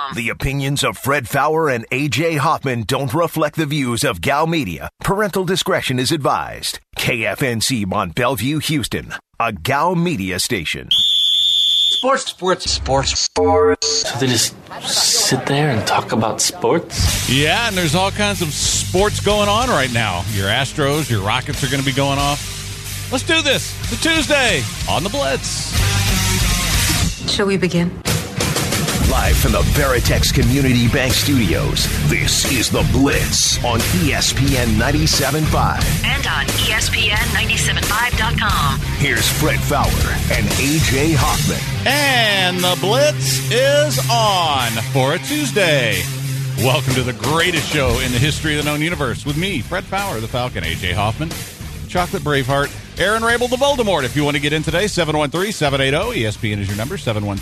The opinions of Fred Fowler and A.J. Hoffman don't reflect the views of Gal Media. Parental discretion is advised. KFNC Mont Bellevue, Houston, a Gal Media station. Sports. So they just sit there and talk about sports? Yeah, and there's all kinds of sports going on right now. Your Astros, your Rockets are going to be going off. Let's do this. It's a Tuesday on the Blitz. Shall we begin? Live from the Veritex Community Bank Studios, this is The Blitz on ESPN 97.5. And on ESPN975.com. Here's Fred Fowler and A.J. Hoffman. And the Blitz is on for a Tuesday. Welcome to the greatest show in the history of the known universe with me, Fred Fowler, the Falcon, A.J. Hoffman, Chocolate Braveheart, Aaron Rabel, the Voldemort. If you want to get in today, 713-780. ESPN is your number,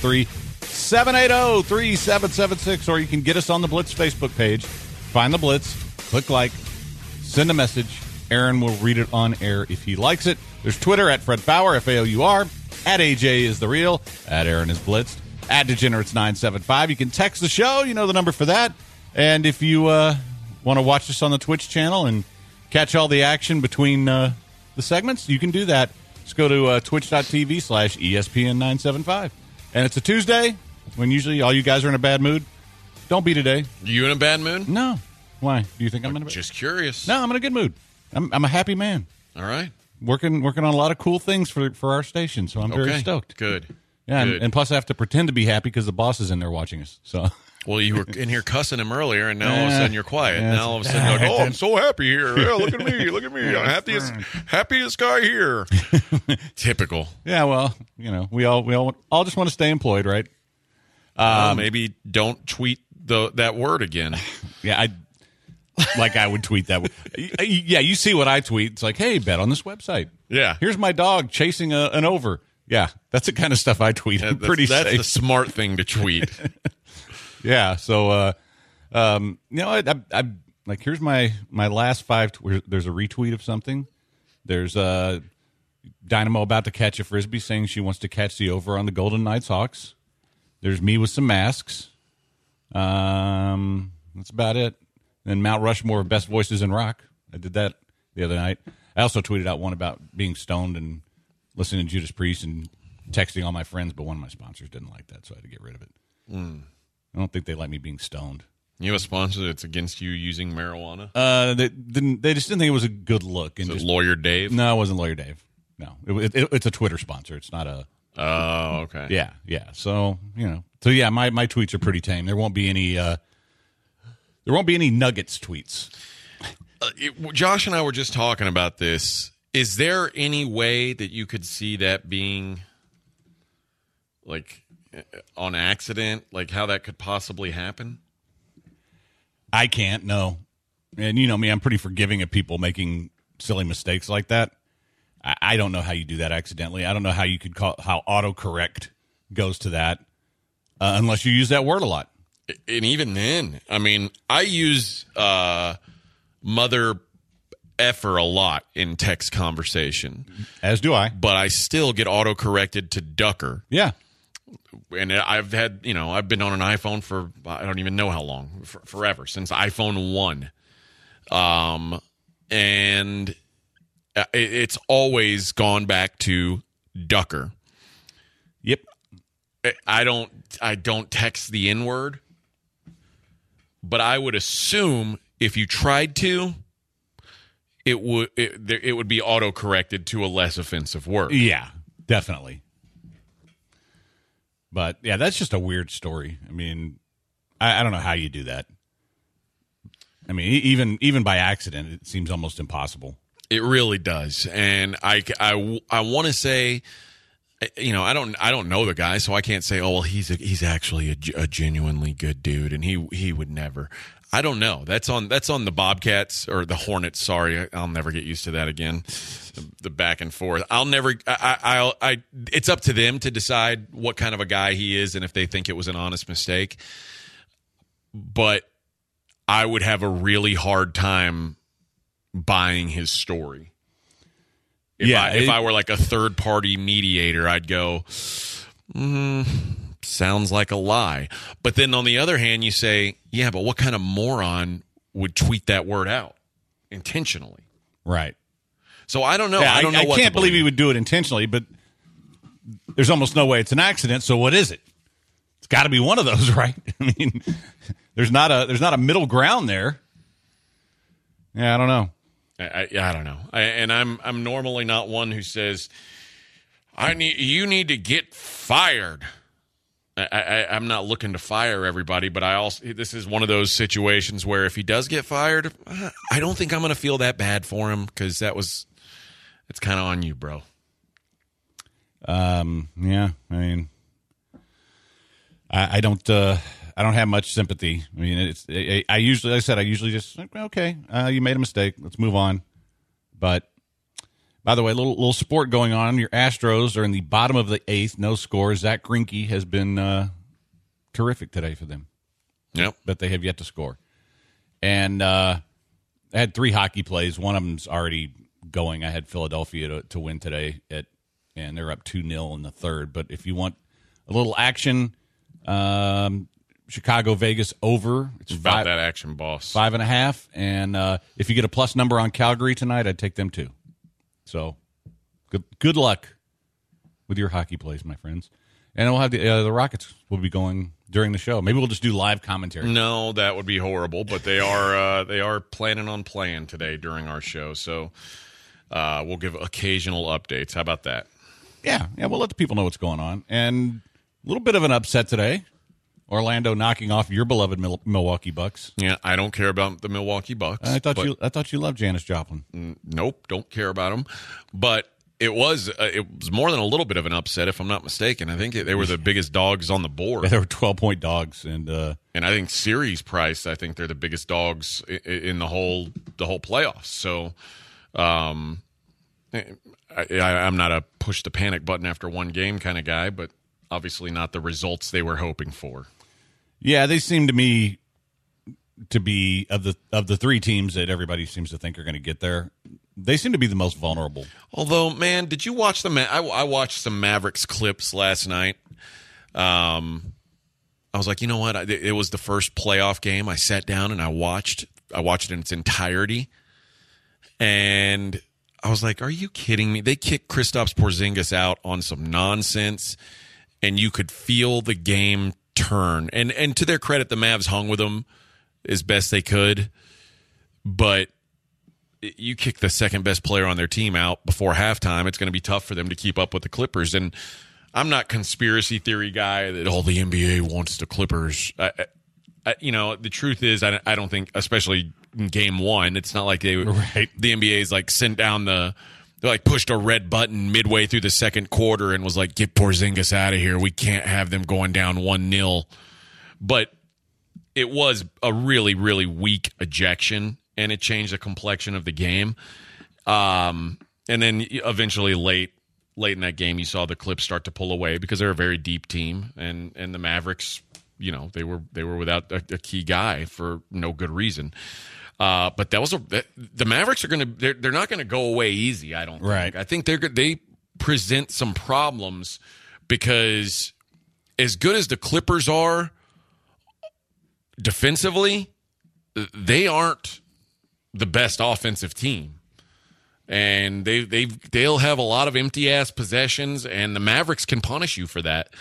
713-780-3776. Or you can get us on the Blitz Facebook page. Find the Blitz, click like, send a message. Aaron will read it on air if he likes it. There's Twitter at Fred Fowler, F-A-O-U-R. At AJ is the real. At Aaron is Blitzed. At Degenerates975. You can text the show. You know the number for that. And if you want to watch us on the Twitch channel and catch all the action between the segments, you can do that. Just go to twitch.tv/ESPN975. And it's a Tuesday when usually all you guys are in a bad mood. Don't be today. You in a bad mood? No. Why? Do you think I'm in a bad mood? Just curious. No, I'm in a good mood. I'm a happy man. All right. Working on a lot of cool things for our station, so I'm very stoked. Good. Yeah, Good. and plus I have to pretend to be happy because the boss is in there watching us. So, well, you were in here cussing him earlier, and now all of a sudden you're quiet. Yeah, now all of a sudden, you're like, I'm so happy here. Yeah, look at me, look at me. I'm happiest guy here. Typical. Yeah, well, we all just want to stay employed, right? Maybe don't tweet that word again. Yeah, I would tweet that. Yeah, you see what I tweet. It's like, hey, bet on this website. Yeah. Here's my dog chasing an over. Yeah, that's the kind of stuff I tweet. I'm pretty safe. That's the smart thing to tweet. Yeah, so, I like, here's my last five. There's a retweet of something. There's Dynamo about to catch a Frisbee saying she wants to catch the over on the Golden Knights Hawks. There's me with some masks. That's about it. And Mount Rushmore of best voices in rock. I did that the other night. I also tweeted out one about being stoned and listening to Judas Priest and texting all my friends, but one of my sponsors didn't like that, so I had to get rid of it. I don't think they like me being stoned. You have a sponsor that's against you using marijuana? They just didn't think it was a good look. And Lawyer Dave? No, it wasn't Lawyer Dave. No, it's a Twitter sponsor. It's not a. Oh, okay. Yeah. So my tweets are pretty tame. There won't be any. There won't be any Nuggets tweets. Josh and I were just talking about this. Is there any way that you could see that being, like, on accident? Like, how that could possibly happen? I can't, no. And you know me, I'm pretty forgiving of people making silly mistakes like that. I don't know how you do that accidentally. I don't know how you could how autocorrect goes to that unless you use that word a lot. And even then, I mean, I use mother effer a lot in text conversation. As do I. But I still get autocorrected to ducker. Yeah. And I've been on an iPhone for, I don't even know how long, forever, since iPhone 1. And it's always gone back to ducker. Yep. I don't text the N-word. But I would assume if you tried to, it would be auto-corrected to a less offensive word. Yeah, definitely. But, yeah, that's just a weird story. I mean, I don't know how you do that. I mean, even by accident, it seems almost impossible. It really does. And I want to say, I don't know the guy, so I can't say, oh, well, he's actually a genuinely good dude, and he would never. I don't know. That's on the Bobcats or the Hornets. Sorry, I'll never get used to that again. The back and forth. I'll never. It's up to them to decide what kind of a guy he is, and if they think it was an honest mistake. But I would have a really hard time buying his story. If I were like a third-party mediator, I'd go, sounds like a lie. But then on the other hand, you say, yeah, but what kind of moron would tweet that word out intentionally? Right. So I don't know. Yeah, I don't know. I can't believe he would do it intentionally, but there's almost no way it's an accident. So what is it? It's got to be one of those, right? I mean, there's not a middle ground there. Yeah, I don't know. I don't know. I'm normally not one who says you need to get fired. I'm not looking to fire everybody, but this is one of those situations where if he does get fired, I don't think I'm going to feel that bad for him because it's kind of on you, bro. Yeah, I mean, I don't have much sympathy. I mean, I usually just okay, you made a mistake. Let's move on. But by the way, little sport going on. Your Astros are in the bottom of the 8th, no score. Zach Greinke has been terrific today for them. Yep, but they have yet to score. And I had 3 hockey plays. One of them's already going. I had Philadelphia to win today and they're up 2-0 in the third. But if you want a little action, Chicago Vegas over. It's about that action, boss. 5.5. And if you get a plus number on Calgary tonight, I'd take them too. So good luck with your hockey plays, my friends. And we'll have the Rockets will be going during the show. Maybe we'll just do live commentary. No, that would be horrible. But they are planning on playing today during our show. So we'll give occasional updates. How about that? Yeah, we'll let the people know what's going on. And a little bit of an upset today. Orlando knocking off your beloved Milwaukee Bucks. Yeah, I don't care about the Milwaukee Bucks. I thought you loved Janis Joplin. Nope, don't care about them. But it was more than a little bit of an upset, if I'm not mistaken. I think they were the biggest dogs on the board. Yeah, they were 12-point dogs, and I think series price. I think they're the biggest dogs in the whole playoffs. So, I'm not a push the panic button after one game kind of guy, but obviously not the results they were hoping for. Yeah, they seem to me to be of the 3 teams that everybody seems to think are going to get there. They seem to be the most vulnerable. Although, man, did you watch I watched some Mavericks clips last night. I was like, you know what? It was the first playoff game. I sat down and I watched it in its entirety, and I was like, are you kidding me? They kicked Kristaps Porzingis out on some nonsense, and you could feel the game turn. And to their credit, the Mavs hung with them as best they could. But you kick the second best player on their team out before halftime, it's going to be tough for them to keep up with the Clippers. And I'm not conspiracy theory guy that all the NBA wants the Clippers. The truth is, I don't think, especially in game 1, it's not like the NBA's like sent down they like pushed a red button midway through the second quarter and was like, get Porzingis out of here. We can't have them going down 1-0. But it was a really, really weak ejection, and it changed the complexion of the game. And then eventually late in that game, you saw the Clips start to pull away because they're a very deep team, and the Mavericks, they were without a key guy for no good reason. But the Mavericks they're not gonna go away easy. I don't think. Right. I think they present some problems because as good as the Clippers are defensively, they aren't the best offensive team, and they'll have a lot of empty ass possessions, and the Mavericks can punish you for that.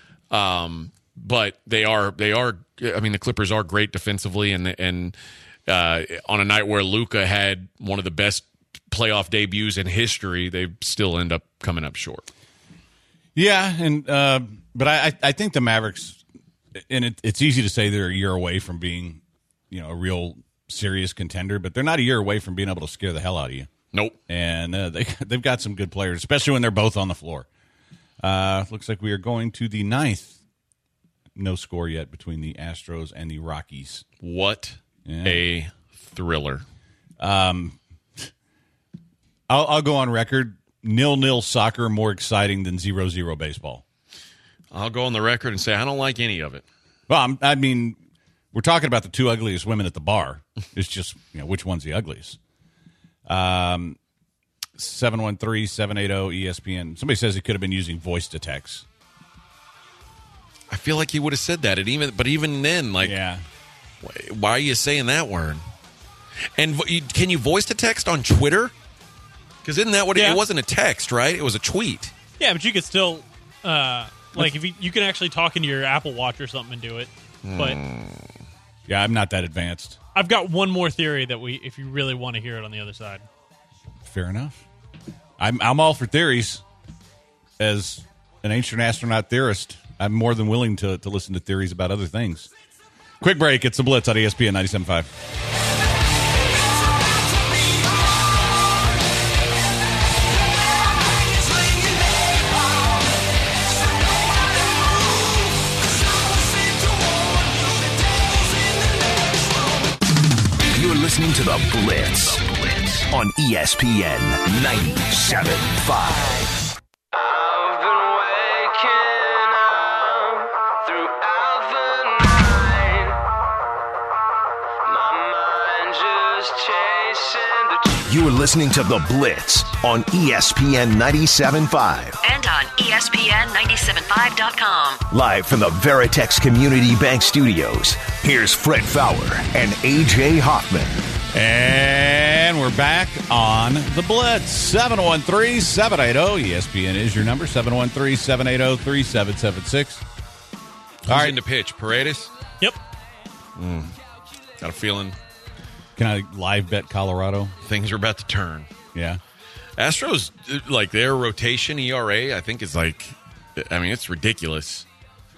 But they are. I mean, the Clippers are great defensively, and on a night where Luka had one of the best playoff debuts in history, they still end up coming up short. Yeah, and but I think the Mavericks, and it's easy to say they're a year away from being, a real serious contender, but they're not a year away from being able to scare the hell out of you. Nope. And they've got some good players, especially when they're both on the floor. Looks like we are going to the 9th. No score yet between the Astros and the Rockies. What a thriller. I'll go on record. 0-0 soccer more exciting than 0-0 baseball. I'll go on the record and say I don't like any of it. Well, I mean, we're talking about the 2 ugliest women at the bar. It's just, which one's the ugliest? 713-780-ESPN. Somebody says he could have been using voice to text. I feel like he would have said that. But even then, like, Yeah. why are you saying that word? And can you voice to text on Twitter? Because isn't that what it wasn't a text, right? It was a tweet. Yeah, but you could still, like, if you can actually talk into your Apple Watch or something and do it. But Yeah, I'm not that advanced. I've got one more theory that if you really want to hear it on the other side. Fair enough. I'm all for theories. As an ancient astronaut theorist, I'm more than willing to listen to theories about other things. Quick break. It's the Blitz on ESPN 97.5. You're listening to The Blitz on ESPN 97.5. I've been waking up throughout the night. My mind just chasing the You're listening to The Blitz on ESPN 97.5. And on ESPN975.com. Live from the Veritex Community Bank Studios, here's Fred Fowler and A.J. Hoffman. And we're back on the Blitz. 713-780. ESPN is your number. 713-780-3776. Who's All right. in the pitch? Paredes? Yep. Got a feeling Can I live bet Colorado? things are about to turn. Yeah. Astros, like, their rotation ERA, I think, is like, I mean, it's ridiculous.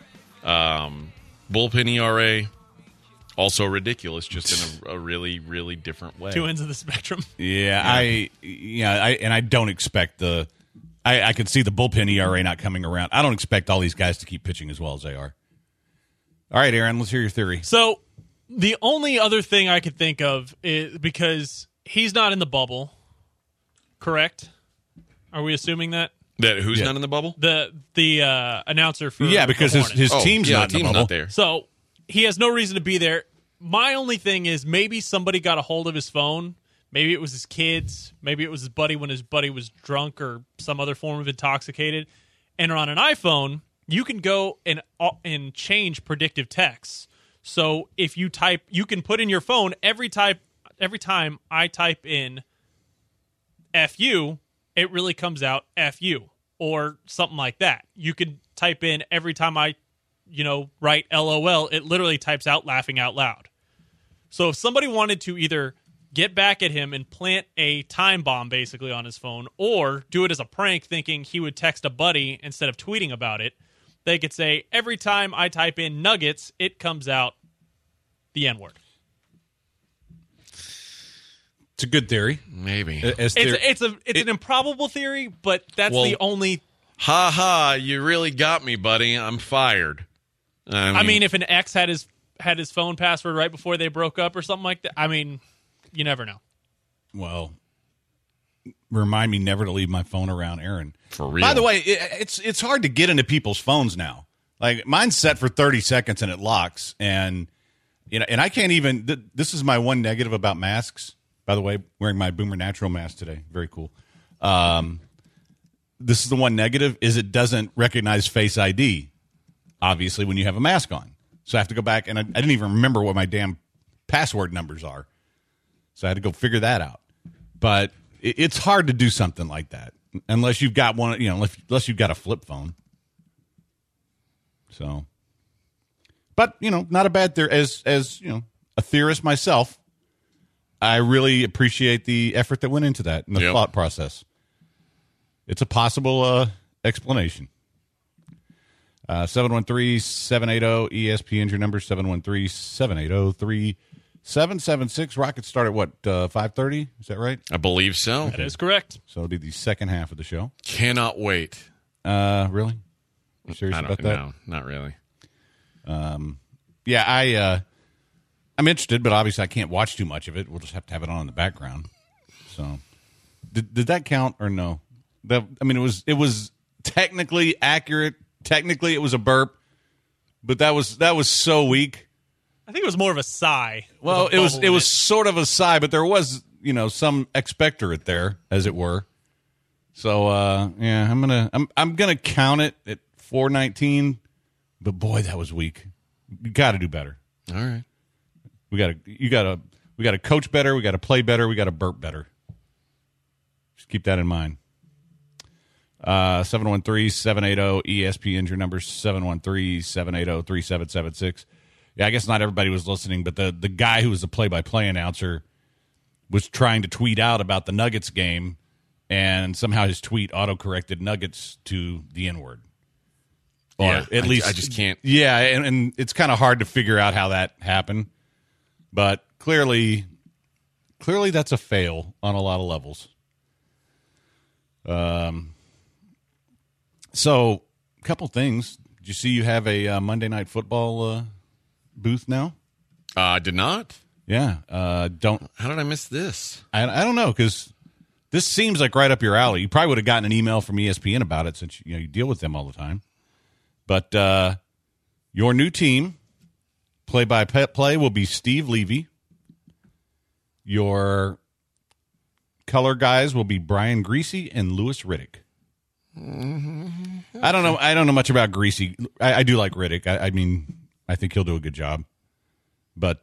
Bullpen ERA, also ridiculous, just in a really, really different way. Two ends of the spectrum. Yeah, I don't expect I could see the bullpen ERA not coming around. I don't expect all these guys to keep pitching as well as they are. All right, Aaron, let's hear your theory. So the only other thing I could think of is because he's not in the bubble, correct? Are we assuming that? That who's Yeah. not in the bubble? The announcer for Yeah, because the his Hornets. team's not in the bubble. not there. So he has no reason to be there. My only thing is maybe somebody got a hold of his phone. Maybe it was his kids. Maybe it was his buddy when his buddy was drunk or some other form of intoxicated. And on an iPhone, you can go and change predictive texts. So if you type, you can put in your phone every time I type in FU, it really comes out FU or something like that. You could type in every time I write LOL, it literally types out laughing out loud. So if somebody wanted to either get back at him and plant a time bomb basically on his phone or do it as a prank thinking he would text a buddy instead of tweeting about it, they could say, every time I type in nuggets, it comes out the N-word. It's a good theory. Maybe. It's an improbable theory, but that's the only... Ha ha, you really got me, buddy. I'm fired. I mean, if an ex had his phone password right before they broke up or something like that, I mean, you never know. Well, remind me never to leave my phone around Aaron. For real. By the way, it's hard to get into people's phones now. Like, mine's set for 30 seconds and it locks. And, and I can't even, this is my one negative about masks. By the way, wearing my Boomer Natural mask today. Very cool. This is the one negative, is it doesn't recognize Face ID, obviously, when you have a mask on. So I have to go back, and I didn't even remember what my damn password numbers are. So I had to go figure that out. But it's hard to do something like that unless you've got one, unless you've got a flip phone. So, but not a bad theory. As a theorist myself, I really appreciate the effort that went into that and the thought process. It's a possible explanation. 713-780-ESPN, your number, 713-780-3776. Rockets start at what, 5:30? Is that right? I believe so. That is correct. So it'll be the second half of the show. Cannot wait. Really? You serious about that? No, not really. Yeah, I'm interested, but obviously I can't watch too much of it. We'll just have to have it on in the background. So, did that count or no? It was technically accurate. Technically, it was a burp, but that was so weak. I think it was more of a sigh. Well, it was sort of a sigh, but there was some expectorate there, as it were. So yeah, I'm gonna count it at 4:19, But boy, that was weak. You got to do better. All right. We got to coach better. We got to play better. We got to burp better. Just keep that in mind. 713-780-ESPN, your number 713-780-3776. Yeah, I guess not everybody was listening, but the guy who was the play-by-play announcer was trying to tweet out about the Nuggets game, and somehow his tweet auto-corrected Nuggets to the N-word. Or Yeah, at least I just can't. Yeah, and it's kind of hard to figure out how that happened. But clearly that's a fail on a lot of levels. So, a couple things. Did you see you have a Monday Night Football booth now? I did not. Yeah. How did I miss this? I don't know, because this seems like right up your alley. You probably would have gotten an email from ESPN about it since you deal with them all the time. But your new team, play-by-play, will be Steve Levy. Your color guys will be Brian Greasy and Louis Riddick. I don't know much about Greasy. I do like Riddick. I mean, I think he'll do a good job. But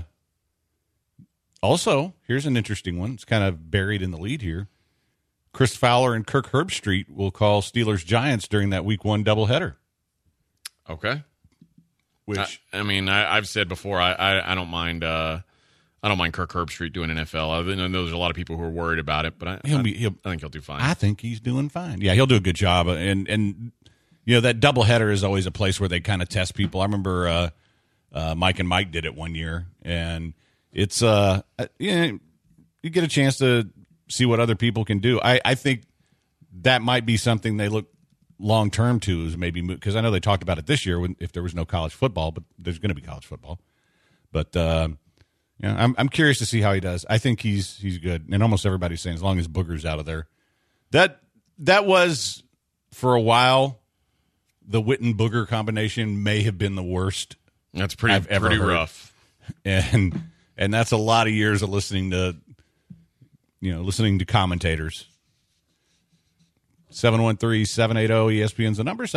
also, here's an interesting one. It's kind of buried in the lead here. Chris Fowler and Kirk Herbstreit will call Steelers-Giants during that Week 1 doubleheader. Okay. Which I've said before, I don't mind. I don't mind Kirk Herbstreit doing NFL. I know there's a lot of people who are worried about it, but I think he'll do fine. I think he's doing fine. Yeah, he'll do a good job. And that doubleheader is always a place where they kind of test people. I remember Mike and Mike did it one year, and it's you get a chance to see what other people can do. I think that might be something they look long term to, is maybe, because I know they talked about it this year if there was no college football, but there's going to be college football. But I'm curious to see how he does. I think he's good, and almost everybody's saying as long as Booger's out of there. That was, for a while, the Witten Booger combination may have been the worst. That's pretty heard. rough, and that's a lot of years of listening to commentators. 713-780-ESPN's the number,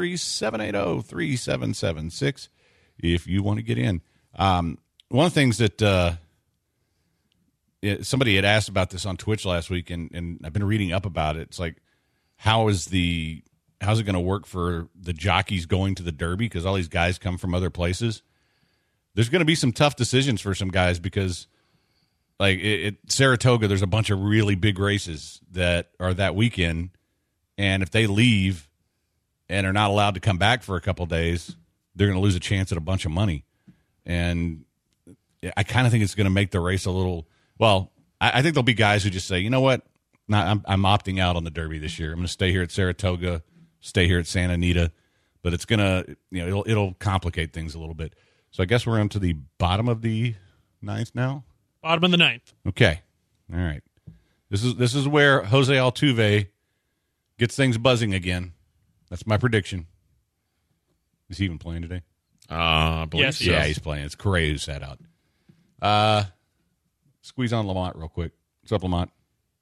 713-780-3776 if you want to get in. One of the things that somebody had asked about this on Twitch last week, and I've been reading up about it. It's like, how's it going to work for the jockeys going to the Derby, because all these guys come from other places? There's going to be some tough decisions for some guys, because like at Saratoga, there's a bunch of really big races that are that weekend. And if they leave and are not allowed to come back for a couple of days, they're going to lose a chance at a bunch of money. And I kind of think it's going to make the race a little – well, I think there'll be guys who just say, you know what, I'm opting out on the Derby this year. I'm going to stay here at Saratoga, stay here at Santa Anita. But it's going to – it'll complicate things a little bit. So I guess we're on to the bottom of the ninth now? Bottom of the ninth. Okay. All right. This is where Jose Altuve – gets things buzzing again. That's my prediction. Is he even playing today? I believe Yes. so. Yeah, he's playing. It's Correa who sat out. Squeeze on Lamont real quick. What's up, Lamont?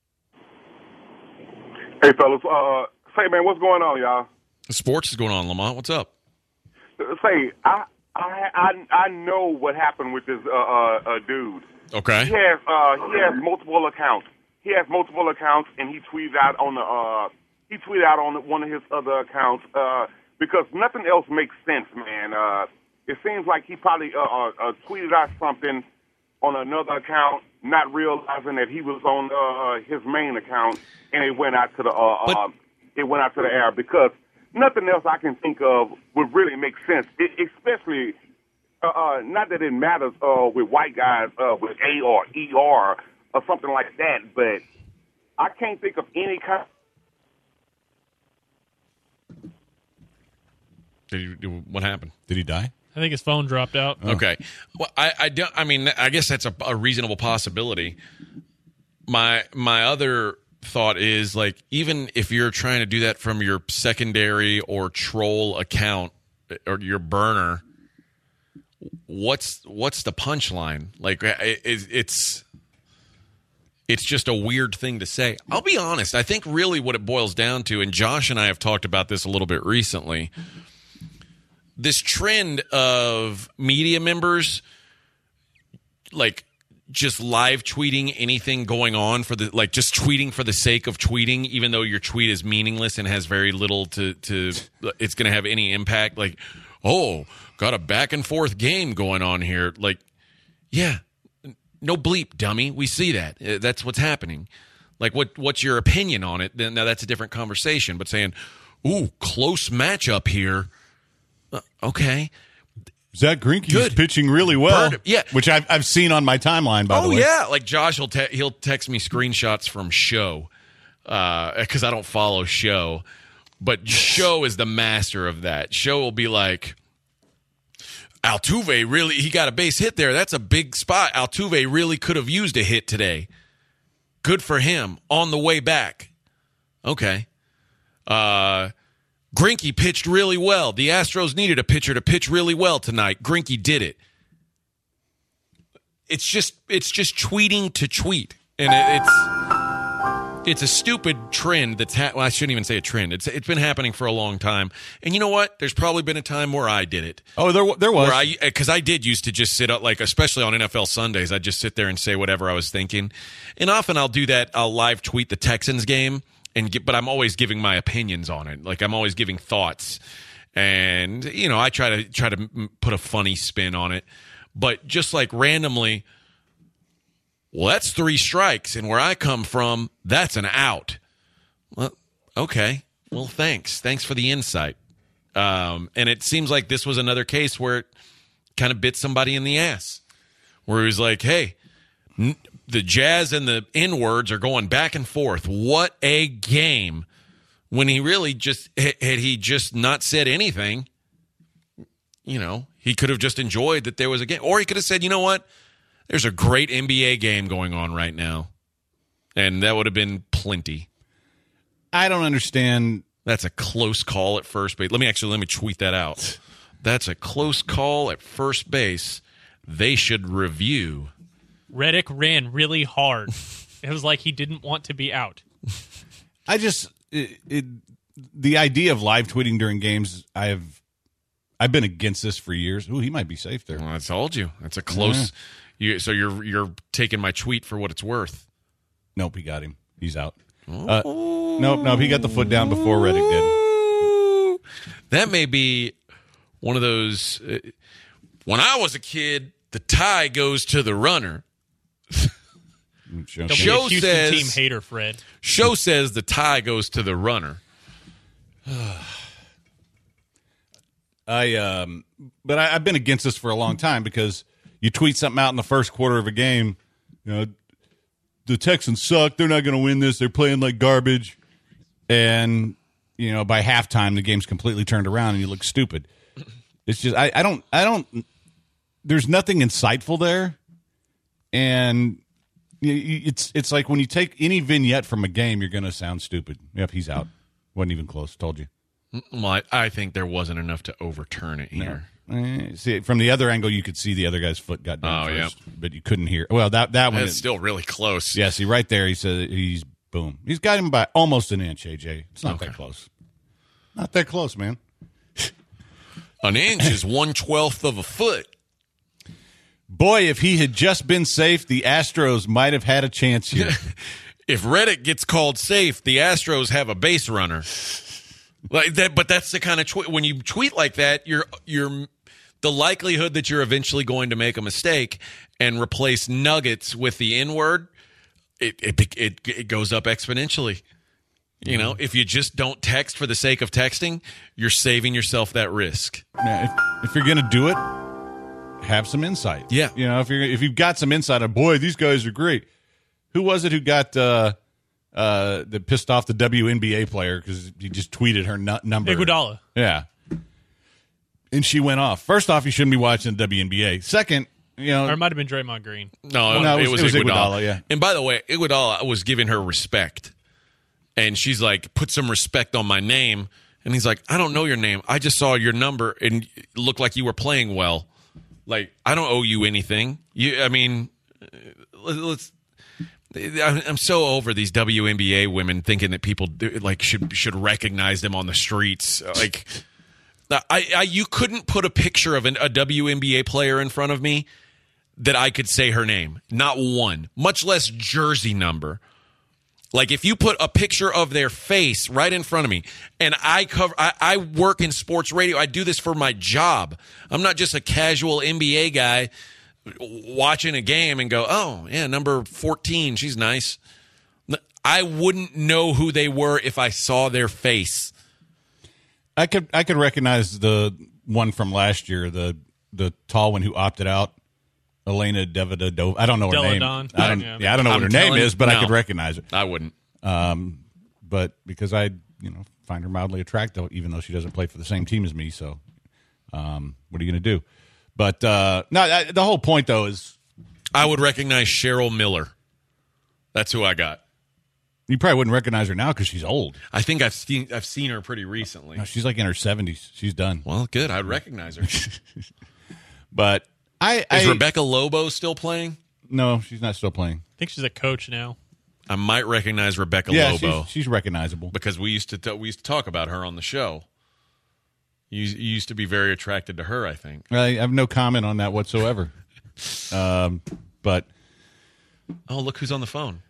Hey, fellas. Say, man, what's going on, y'all? Sports is going on, Lamont. What's up? Say, I know what happened with this dude. Okay. He has multiple accounts. And he tweeted out on one of his other accounts because nothing else makes sense, man. It seems like he probably tweeted out something on another account, not realizing that he was on his main account, and it went out to the air, because nothing else I can think of would really make sense, especially not that it matters with white guys with A or ER or something like that, but I can't think of any kind. What happened? Did he die? I think his phone dropped out. Okay. Well, I guess that's a reasonable possibility. My other thought is, like, even if you're trying to do that from your secondary or troll account or your burner, what's the punchline? Like, it's just a weird thing to say. I'll be honest. I think really what it boils down to, and Josh and I have talked about this a little bit recently, this trend of media members like just live tweeting anything going on for the like just tweeting for the sake of tweeting, even though your tweet is meaningless and has very little to it's going to have any impact. Like, oh, got a back and forth game going on here. Like, yeah, no bleep, dummy. We see that. That's what's happening. Like, what's your opinion on it? Then now that's a different conversation. But saying, ooh, close matchup here. Okay. Zach Greinke's pitching really well. Yeah. Which I've seen on my timeline, by the way. Oh, yeah. Like, Josh, he'll text me screenshots from Show because I don't follow Show. But Show is the master of that. Show will be like, Altuve really, he got a base hit there. That's a big spot. Altuve really could have used a hit today. Good for him on the way back. Okay. Greinke pitched really well. The Astros needed a pitcher to pitch really well tonight. Greinke did it. It's just tweeting to tweet, and it's a stupid trend that's well, I shouldn't even say a trend. It's been happening for a long time. And you know what? There's probably been a time where I did it. Oh, there was. Because I did used to just sit up, like, especially on NFL Sundays, I'd just sit there and say whatever I was thinking. And often I'll do that. I'll live tweet the Texans game. But I'm always giving my opinions on it. Like, I'm always giving thoughts, and I try to put a funny spin on it. But just like randomly, well, that's 3 strikes, and where I come from, that's an out. Well, okay. Well, thanks for the insight. And it seems like this was another case where it kind of bit somebody in the ass, where he was like, "Hey." The Jazz and the N-words are going back and forth. What a game. When he really just, had he just not said anything, he could have just enjoyed that there was a game. Or he could have said, you know what? There's a great NBA game going on right now. And that would have been plenty. I don't understand. That's a close call at first base. Let me tweet that out. That's a close call at first base. They should review. Reddick ran really hard. It was like he didn't want to be out. The idea of live tweeting during games, I've been against this for years. Ooh, he might be safe there. Well, I told you. That's a close. Yeah. So you're taking my tweet for what it's worth. Nope, he got him. He's out. Nope, he got the foot down before Reddick did. That may be one of those. When I was a kid, the tie goes to the runner. Show says team hater, Fred. Show says the tie goes to the runner. But I've been against this for a long time because you tweet something out in the first quarter of a game, the Texans suck. They're not going to win this. They're playing like garbage. And, by halftime, the game's completely turned around and you look stupid. It's just, I don't, there's nothing insightful there. And it's like when you take any vignette from a game, you're going to sound stupid. Yep, he's out. Wasn't even close. Told you. Well, I think there wasn't enough to overturn it here. No. See, from the other angle, you could see the other guy's foot got down first, but you couldn't hear. Well, that one is still really close. Yeah, see, right there, he said he's boom. He's got him by almost an inch, AJ. It's not that close. Not that close, man. An inch is 1/12 of a foot. Boy, if he had just been safe, the Astros might have had a chance here. If Reddick gets called safe, the Astros have a base runner. Like that, but that's the kind of when you tweet like that, you're the likelihood that you're eventually going to make a mistake and replace nuggets with the N-word, it goes up exponentially. If you just don't text for the sake of texting, you're saving yourself that risk. Yeah, if you're going to do it, have some insight. Yeah. If you've got some insight on, boy, these guys are great. Who was it who got that pissed off the WNBA player because he just tweeted her number? Iguodala. Yeah. And she went off. First off, you shouldn't be watching the WNBA. Second, or it might have been Draymond Green. No, it was Iguodala. Yeah. And by the way, Iguodala was giving her respect. And she's like, put some respect on my name. And he's like, I don't know your name. I just saw your number and it looked like you were playing well. Like, I don't owe you anything. I'm so over these WNBA women thinking that people should recognize them on the streets. Like, You couldn't put a picture of a WNBA player in front of me that I could say her name. Not one, much less jersey number. Like if you put a picture of their face right in front of me, and I work in sports radio. I do this for my job. I'm not just a casual NBA guy watching a game and go, oh, yeah, number 14, she's nice. I wouldn't know who they were if I saw their face. I could recognize the one from last year, the tall one who opted out, Elena Davidova. I don't know her name. I don't know what her name is, but I could recognize her. I wouldn't. But because I find her mildly attractive, even though she doesn't play for the same team as me. So, what are you going to do? But the whole point though is, I would recognize Cheryl Miller. That's who I got. You probably wouldn't recognize her now because she's old. I think I've seen her pretty recently. No, she's like in her 70s. She's done. Well, good. I'd recognize her. But is Rebecca Lobo still playing? No, she's not still playing. I think she's a coach now. I might recognize Rebecca Lobo. She's recognizable because we used to talk about her on the show. You used to be very attracted to her, I think. I have no comment on that whatsoever. But oh, look who's on the phone.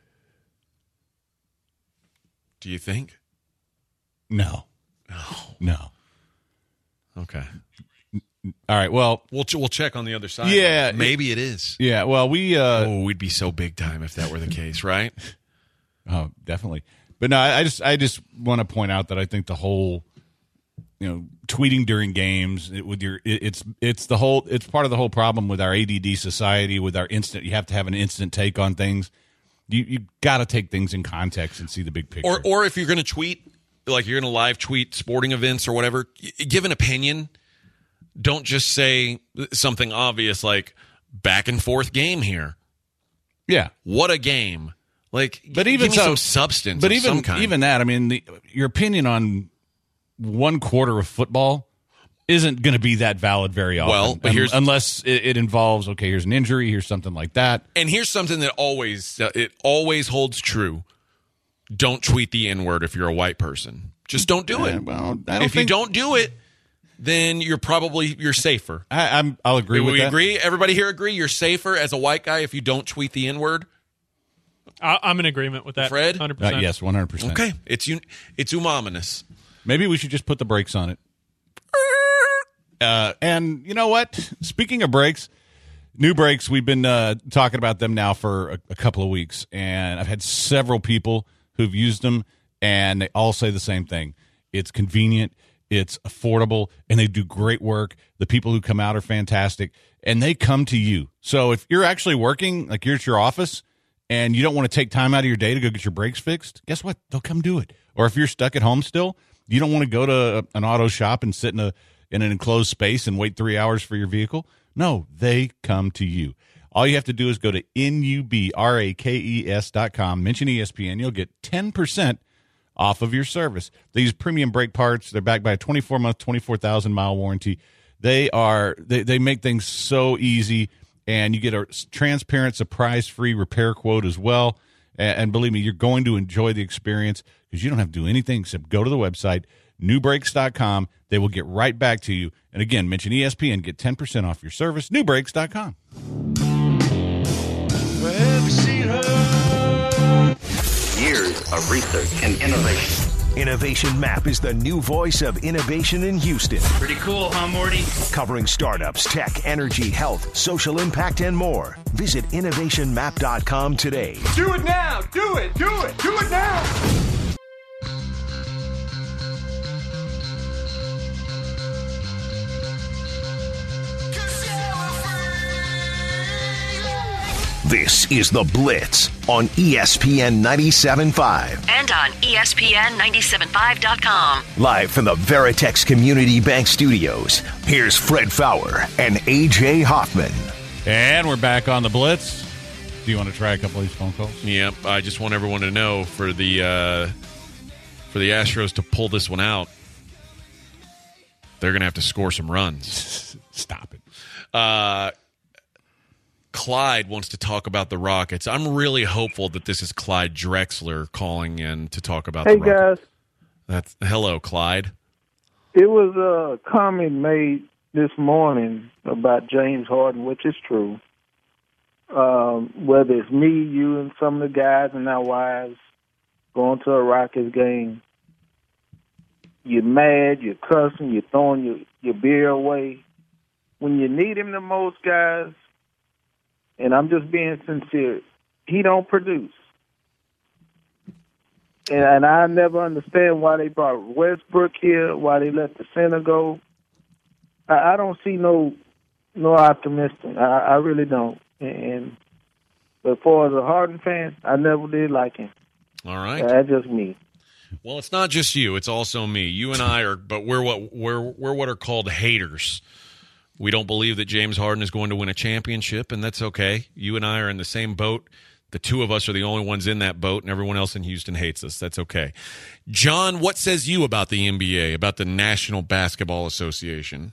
Do you think? No. No. Okay. All right. Well, we'll check on the other side. Yeah, maybe it is. Yeah. Well, we'd be so big time if that were the case, right? Oh, definitely. But no, I just want to point out that I think the whole, tweeting during games it's part of the whole problem with our ADD society, with our instant. You have to have an instant take on things. You got to take things in context and see the big picture. Or if you're going to tweet, like you're going to live tweet sporting events or whatever, give an opinion. Don't just say something obvious like back and forth game here. Yeah. What a game. Like, but even give me some substance. But of some kind. even that, I mean, your opinion on one quarter of football isn't going to be that valid very often. Well, but unless it involves, okay, here's an injury, here's something like that. And here's something that always holds true. Don't tweet the N-word if you're a white person. Just don't do it. Well, if you don't do it, then you're safer. I'll agree with that. We agree? Everybody here agree? You're safer as a white guy if you don't tweet the N-word? I'm in agreement with that. Fred? 100%. Yes, 100%. Okay. It's ominous. Maybe we should just put the brakes on it. And you know what? Speaking of brakes, new brakes, we've been talking about them now for a couple of weeks, and I've had several people who've used them, and they all say the same thing. It's convenient, it's affordable, and they do great work. The people who come out are fantastic, and they come to you. So if you're actually working, like you're at your office, and you don't want to take time out of your day to go get your brakes fixed, guess what? They'll come do it. Or if you're stuck at home still, you don't want to go to an auto shop and sit in an enclosed space and wait 3 hours for your vehicle. No, they come to you. All you have to do is go to NUBRAKES.com, mention ESPN. You'll get 10% off of your service. They use premium brake parts. They're backed by a 24-month, 24,000-mile warranty. They make things so easy, and you get a transparent, surprise-free repair quote as well. And believe me, you're going to enjoy the experience because you don't have to do anything except go to the website, newbrakes.com. They will get right back to you. And again, mention ESPN, get 10% off your service, newbrakes.com. Years of research and innovation. Innovation Map is the new voice of innovation in Houston. Pretty cool, huh, Morty? Covering startups, tech, energy, health, social impact, and more. Visit innovationmap.com today. Do it now! Do it! Do it! Do it now! This is The Blitz on ESPN 97.5. And on ESPN 97.5.com. Live from the Veritex Community Bank Studios, here's Fred Faour and A.J. Hoffman. And we're back on The Blitz. Do you want to try a couple of these phone calls? Yep. I just want everyone to know for the Astros to pull this one out, they're going to have to score some runs. Stop it. Clyde wants to talk about the Rockets. I'm really hopeful that this is Clyde Drexler calling in to talk about the Rockets. Hey, guys. Hello, Clyde. It was a comment made this morning about James Harden, which is true. Whether it's me, you, and some of the guys and our wives going to a Rockets game, you're mad, you're cussing, you're throwing your beer away. When you need him the most, guys, and I'm just being sincere, he don't produce. And I never understand why they brought Westbrook here, why they let the center go. I don't see no optimism. I really don't. And but for as a Harden fan, I never did like him. All right, that's just me. Well, it's not just you; it's also me. You and I are, but we're what are called haters. We don't believe that James Harden is going to win a championship, and that's okay. You and I are in the same boat. The two of us are the only ones in that boat, and everyone else in Houston hates us. That's okay. John, what says you about the NBA, about the National Basketball Association?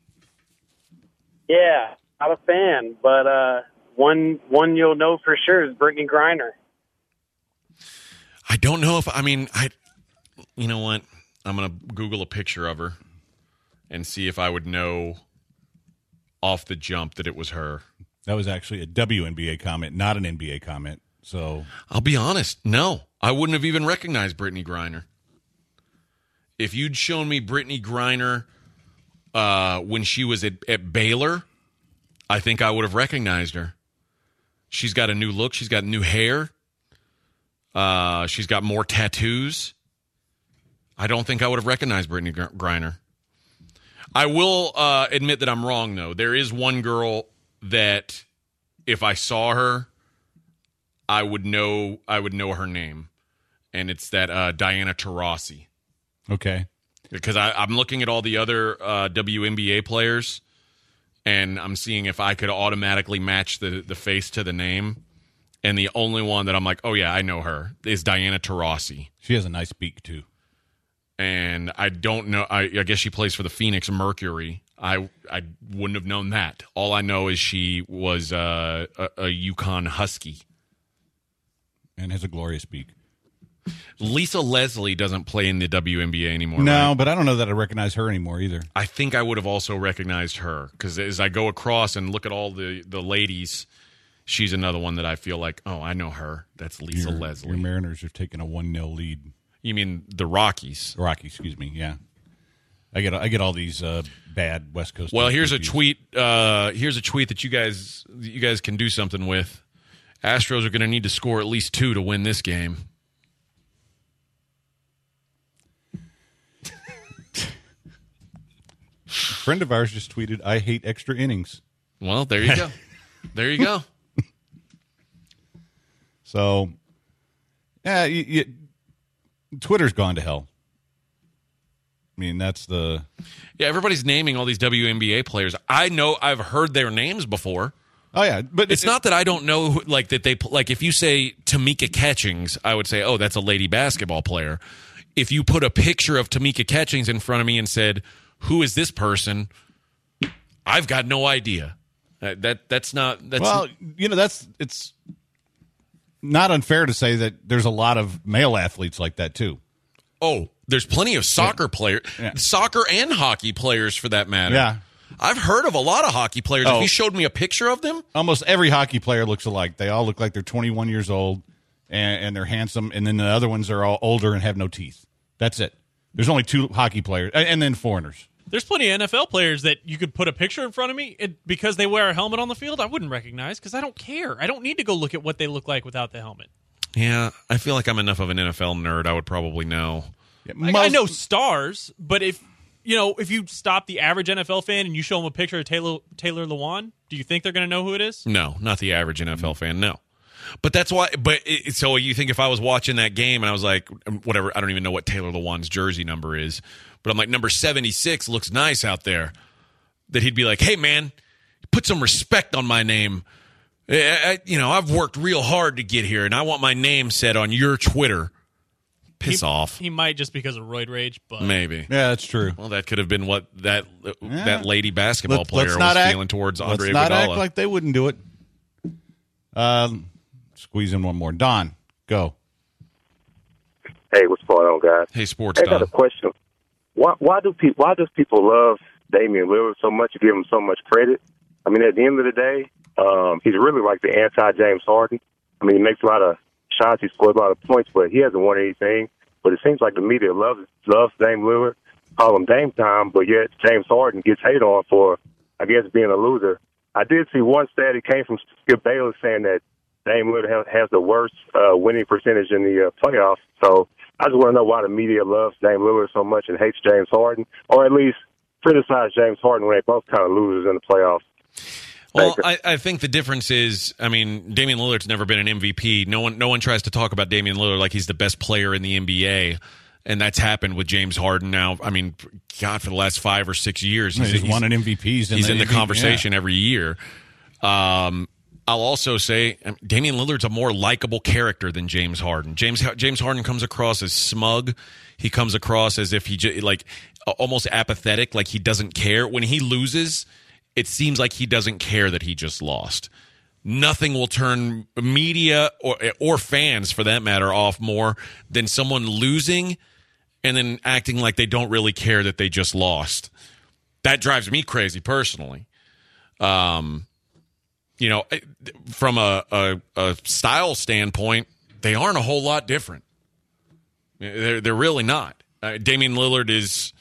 Yeah, I'm a fan, but one you'll know for sure is Brittany Griner. I don't know if you know what? I'm going to Google a picture of her and see if I would know off the jump that it was her. That was actually a WNBA comment, not an NBA comment. So I'll be honest. No, I wouldn't have even recognized Brittany Griner. If you'd shown me Brittany Griner when she was at Baylor, I think I would have recognized her. She's got a new look. She's got new hair. She's got more tattoos. I don't think I would have recognized Brittany Griner. I will admit that I'm wrong, though. There is one girl that if I saw her, I would know her name, and it's that Diana Taurasi. Okay. Because I'm looking at all the other WNBA players, and I'm seeing if I could automatically match the face to the name, and the only one that I'm like, oh yeah, I know her, is Diana Taurasi. She has a nice beak too. And I don't know. I guess she plays for the Phoenix Mercury. I wouldn't have known that. All I know is she was a Yukon Husky. And has a glorious beak. Lisa Leslie doesn't play in the WNBA anymore. No, right? But I don't know that I recognize her anymore either. I think I would have also recognized her because as I go across and look at all the ladies, she's another one that I feel like, oh, I know her. That's Lisa Leslie. Your Mariners have taken a 1-0 lead. You mean the Rockies? Rockies, excuse me. Yeah, I get all these bad West Coast. Well, here's a tweet. Here's a tweet that you guys can do something with. Astros are going to need to score at least 2 to win this game. A friend of ours just tweeted, "I hate extra innings." Well, there you go. There you go. So, yeah, Twitter's gone to hell. I mean, that's the... Yeah, everybody's naming all these WNBA players. I know I've heard their names before. Oh, yeah. But it's not that I don't know, like, that they... Like, if you say Tamika Catchings, I would say, oh, that's a lady basketball player. If you put a picture of Tamika Catchings in front of me and said, who is this person? I've got no idea. That's not... Well, it's not unfair to say that there's a lot of male athletes like that, too. Oh, there's plenty of soccer players, soccer and hockey players for that matter. Yeah. I've heard of a lot of hockey players. If you showed me a picture of them. Almost every hockey player looks alike. They all look like they're 21 years old and they're handsome. And then the other ones are all older and have no teeth. That's it. There's only 2 hockey players and then foreigners. There's plenty of NFL players that you could put a picture in front of me because they wear a helmet on the field. I wouldn't recognize because I don't care. I don't need to go look at what they look like without the helmet. Yeah, I feel like I'm enough of an NFL nerd. I would probably know. Yeah, I know stars, but if you stop the average NFL fan and you show them a picture of Taylor Lewan, do you think they're going to know who it is? No, not the average NFL fan. No. But that's why. So you think if I was watching that game and I was like, whatever, I don't even know what Taylor Lewan's jersey number is, but I'm like, number 76 looks nice out there. That he'd be like, hey man, put some respect on my name. I've worked real hard to get here, and I want my name said on your Twitter. Piss off. He might just because of roid rage, but maybe. Yeah, that's true. Well, that could have been what that lady basketball player was feeling towards Andre Iguodala. Let's not act like they wouldn't do it. Squeeze in one more. Don, go. Hey, what's going on, guys? Hey, Sports I Don. got a question. why does people love Damian Lillard so much and give him so much credit? I mean, at the end of the day, he's really like the anti-James Harden. I mean, he makes a lot of shots, he scores a lot of points, but he hasn't won anything. But it seems like the media loves Dame Lillard, call him Dame Time, but yet James Harden gets hated on for, I guess, being a loser. I did see one stat. It came from Skip Bayless saying that Dame Lillard has the worst winning percentage in the playoffs. So I just want to know why the media loves Dame Lillard so much and hates James Harden, or at least criticize James Harden when they both kind of losers in the playoffs. Well, I think the difference is, I mean, Damian Lillard's never been an MVP. No one tries to talk about Damian Lillard like he's the best player in the NBA, and that's happened with James Harden now. I mean, God, for the last 5 or 6 years, he's won an MVP. He's in the conversation every year. I'll also say Damian Lillard's a more likable character than James Harden. James Harden comes across as smug. He comes across as if he almost apathetic, like he doesn't care. When he loses, it seems like he doesn't care that he just lost. Nothing will turn media or fans, for that matter, off more than someone losing and then acting like they don't really care that they just lost. That drives me crazy personally. From a style standpoint, they aren't a whole lot different. They're really not. Damian Lillard is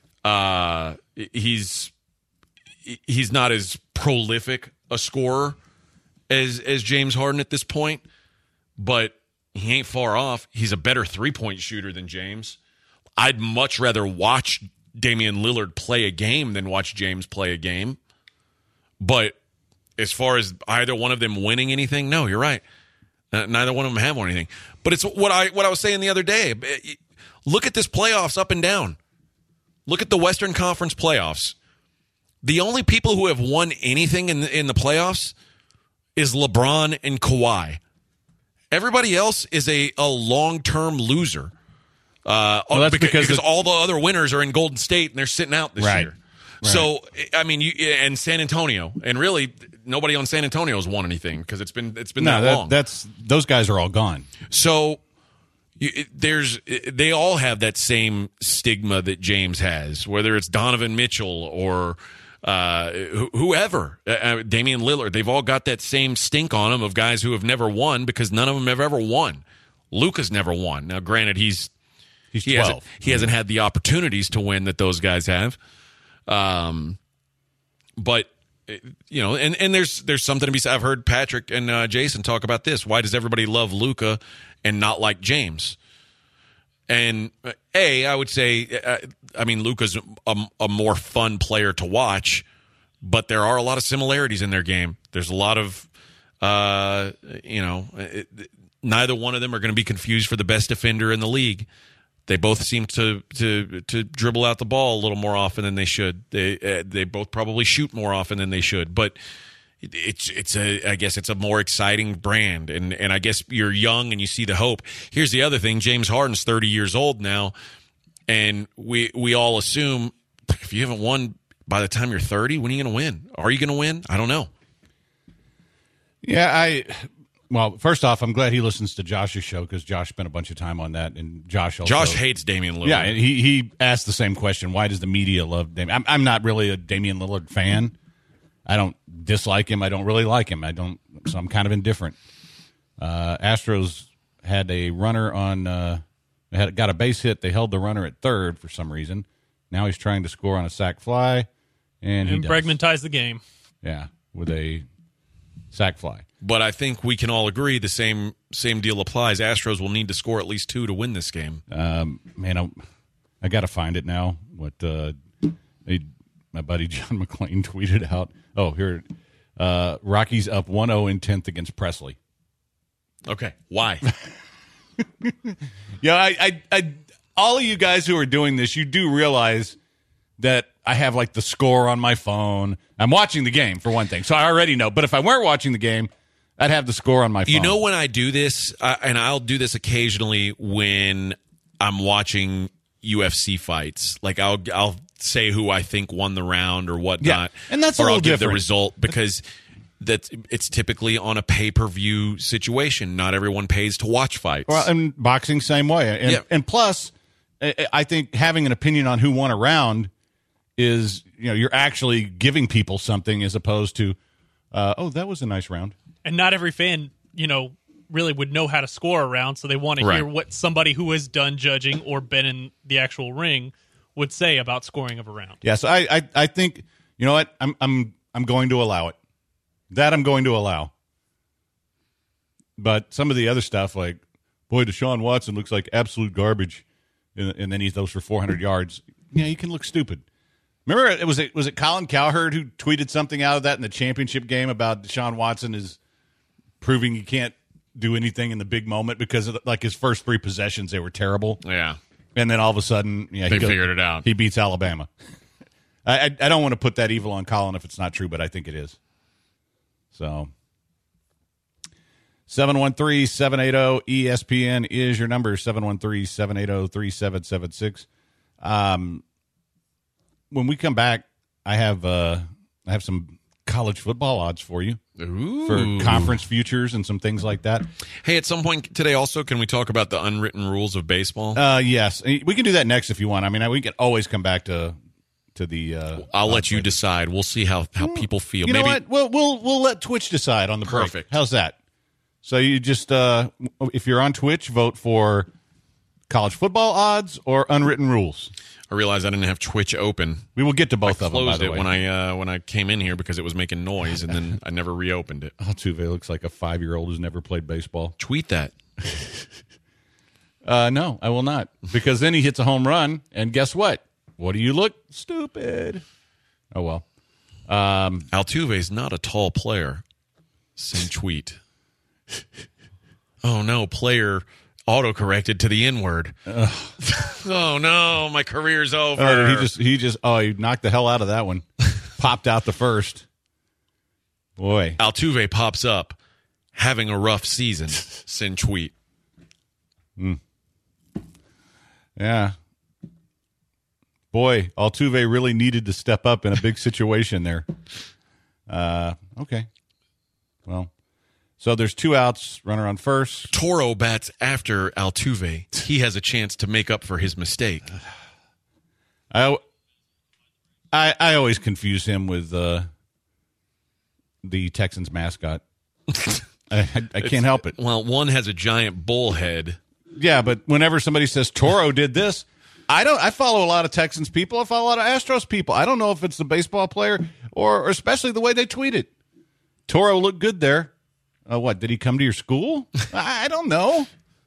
he's not as prolific a scorer as James Harden at this point, but he ain't far off. He's a better three-point shooter than James. I'd much rather watch Damian Lillard play a game than watch James play a game. But as far as either one of them winning anything, no, you're right. Neither one of them have won anything. But it's what I was saying the other day. Look at this playoffs up and down. Look at the Western Conference playoffs. The only people who have won anything in the playoffs is LeBron and Kawhi. Everybody else is a long-term loser. Because all the other winners are in Golden State and they're sitting out this year. Right. So, I mean, and San Antonio, and really nobody on San Antonio has won anything because it's been that long. Those guys are all gone. So they all have that same stigma that James has, whether it's Donovan Mitchell or whoever, Damian Lillard. They've all got that same stink on them of guys who have never won because none of them have ever won. Luka's never won. Now, granted, he 12. He hasn't had the opportunities to win that those guys have. But and there's something to be said. I've heard Patrick and Jason talk about this. Why does everybody love Luka and not like James? And I would say, Luka's a more fun player to watch, but there are a lot of similarities in their game. There's a lot of, neither one of them are going to be confused for the best defender in the league. They both seem to dribble out the ball a little more often than they should. They both probably shoot more often than they should. But I guess it's a more exciting brand, and I guess you're young and you see the hope. Here's the other thing: James Harden's 30 years old now, and we all assume if you haven't won by the time you're 30, when are you going to win? Are you going to win? I don't know. Yeah, Well, first off, I'm glad he listens to Josh's show because Josh spent a bunch of time on that, and Josh hates Damian Lillard. Yeah, and he asked the same question: why does the media love Damian? I'm not really a Damian Lillard fan. I don't dislike him. I don't really like him. So I'm kind of indifferent. Astros had a runner on, got a base hit. They held the runner at third for some reason. Now he's trying to score on a sac fly, and Bregman ties the game. Yeah, with a sac fly. But I think we can all agree the same deal applies. Astros will need to score at least 2 to win this game. I got to find it now. What my buddy John McClain tweeted out. Oh, here, Rockies up 1-0 in 10th against Presley. Okay, why? Yeah, I all of you guys who are doing this, you do realize that I have like the score on my phone. I'm watching the game for one thing, so I already know. But if I weren't watching the game, I'd have the score on my phone. You know when I do this, and I'll do this occasionally when I'm watching UFC fights. Like I'll say who I think won the round or whatnot, and that's or I'll give different. the result because it's typically on a pay-per-view situation. Not everyone pays to watch fights. Well, and boxing same way, and plus I think having an opinion on who won a round is, you're actually giving people something as opposed to, that was a nice round. And not every fan, really would know how to score a round, so they want to hear what somebody who has done judging or been in the actual ring would say about scoring of a round. Yes, I think, you know what, I'm going to allow it. That I'm going to allow. But some of the other stuff, like, boy, Deshaun Watson looks like absolute garbage, and then he throws for 400 yards. Yeah, he can look stupid. Remember, was it Colin Cowherd who tweeted something out of that in the championship game about Deshaun Watson is proving he can't do anything in the big moment because of his first 3 possessions, they were terrible. Yeah. And then all of a sudden, they figured it out. He beats Alabama. I don't want to put that evil on Colin if it's not true, but I think it is. So 713-780-ESPN is your number, 713-780-3776. When we come back, I have some college football odds for you. Ooh. For conference futures and some things like that. Hey, at some point today also, can we talk about the unwritten rules of baseball? Yes. We can do that next if you want. I mean, we can always come back to the I'll let you decide. We'll see how people feel. You know what? We'll let Twitch decide on the break. Perfect. How's that? So you just if you're on Twitch, vote for college football odds or unwritten rules. I realized I didn't have Twitch open. We will get to both of them. I closed it when I came in here because it was making noise, and then I never reopened it. Altuve looks like a 5-year-old who's never played baseball. Tweet that. No, I will not, because then he hits a home run, and guess what? What do you look? Stupid. Oh well. Altuve's not a tall player. Same tweet. Oh no, player auto-corrected to the N-word. Oh no, my career's over. He knocked the hell out of that one. Popped out the first. Boy. Altuve pops up, having a rough season. Send tweet. Yeah. Boy, Altuve really needed to step up in a big situation there. Okay. Well. So there's 2 outs, runner on first. Toro bats after Altuve. He has a chance to make up for his mistake. I always confuse him with the Texans mascot. I can't help it. Well, one has a giant bull head. Yeah, but whenever somebody says Toro did this, I follow a lot of Texans people. I follow a lot of Astros people. I don't know if it's the baseball player or especially the way they tweet it. Toro looked good there. What, did he come to your school? I don't know.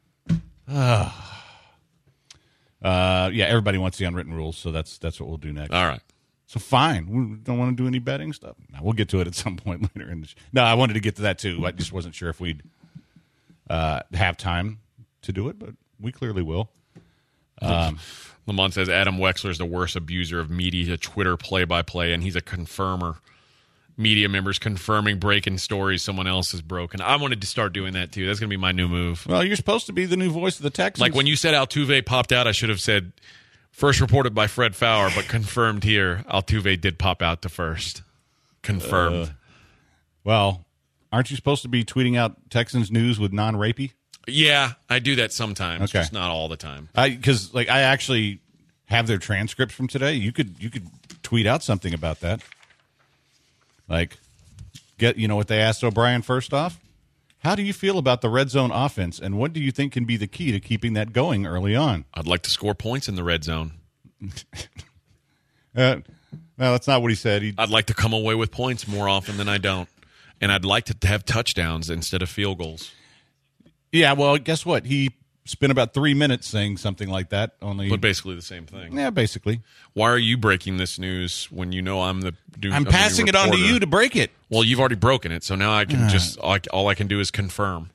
Yeah, everybody wants the unwritten rules, so that's what we'll do next. All right. So fine. We don't want to do any betting stuff. No, we'll get to it at some point later in the show. No, I wanted to get to that too. I just wasn't sure if we'd have time to do it, but we clearly will. Lamont says Adam Wexler is the worst abuser of media Twitter play-by-play, and he's a confirmer. Media members confirming breaking stories someone else has broken. I wanted to start doing that too. That's going to be my new move. Well, you're supposed to be the new voice of the Texans. Like when you said Altuve popped out, I should have said first reported by Fred Fowler, but confirmed here. Altuve did pop out to first. Confirmed. Well, aren't you supposed to be tweeting out Texans news with non-rapey? Yeah, I do that sometimes, okay. Just not all the time. Because I actually have their transcripts from today. You could tweet out something about that. Like, what they asked O'Brien first off? How do you feel about the red zone offense, and what do you think can be the key to keeping that going early on? I'd like to score points in the red zone. No, that's not what he said. I'd like to come away with points more often than I don't, and I'd like to have touchdowns instead of field goals. Yeah, well, guess what? He spent about 3 minutes saying something like that. But basically the same thing. Yeah, basically. Why are you breaking this news when you know I'm the dude? I'm passing it on to you to break it. Well, you've already broken it, so now I can all I can do is confirm.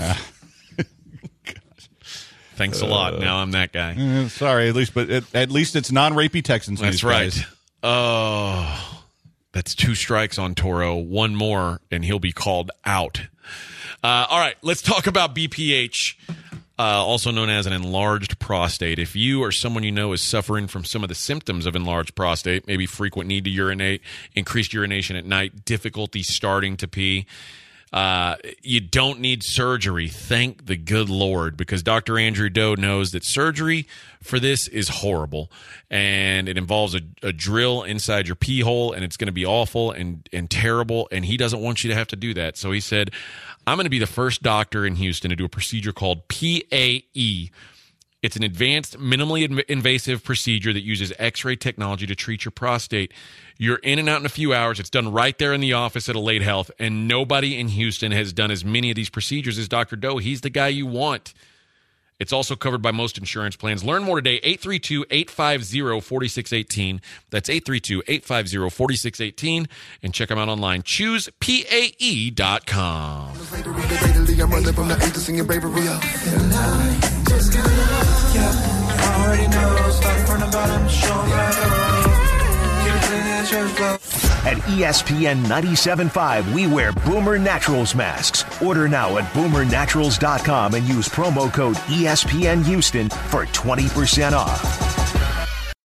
Thanks a lot. Now I'm that guy. Sorry, at least it's non-rapey Texans. That's right. Guys. Oh, that's 2 strikes on Toro. 1 more, and he'll be called out. All right, let's talk about BPH. Also known as an enlarged prostate. If you or someone you know is suffering from some of the symptoms of enlarged prostate, maybe frequent need to urinate, increased urination at night, difficulty starting to pee, You don't need surgery. Thank the good Lord, because Dr. Andrew Doe knows that surgery for this is horrible, and it involves a drill inside your pee hole, and it's going to be awful and terrible, and he doesn't want you to have to do that. So he said, I'm going to be the first doctor in Houston to do a procedure called PAE. It's an advanced, minimally invasive procedure that uses X-ray technology to treat your prostate. You're in and out in a few hours. It's done right there in the office at Elate Health, and nobody in Houston has done as many of these procedures as Dr. Doe. He's the guy you want. It's also covered by most insurance plans. Learn more today, 832-850-4618. That's 832-850-4618. And check them out online. ChoosePAE.com. At ESPN 97.5, we wear Boomer Naturals masks. Order now at boomernaturals.com and use promo code ESPN Houston for 20% off.